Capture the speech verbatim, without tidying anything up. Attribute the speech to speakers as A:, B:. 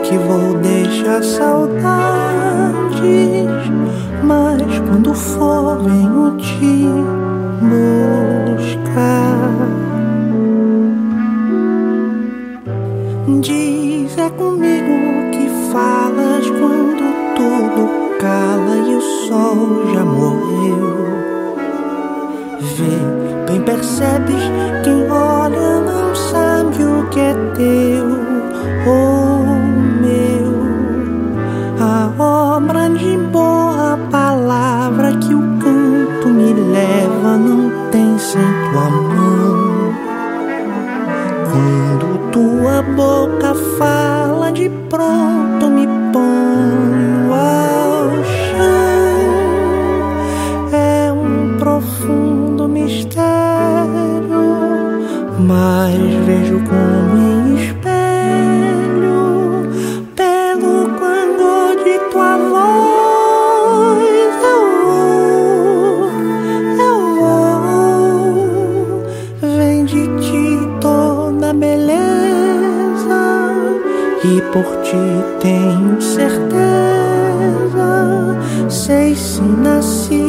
A: que vou deixar saudades, mas quando for venho te buscar. Diz é comigo que falas quando tudo cala e o sol já morreu. Vê, bem percebes, quem olha não sabe o que é teu ou meu. A obra de boa palavra que o canto me leva não tem sem tua mão. Quando tua boca fala, de pronto me ponho ao chão. É um profundo mistério, mas vejo como em espelho, pelo clangor de tua voz. Eu vou, eu vou, vem de ti toda beleza, e por ti tenho certeza. Sei se nasci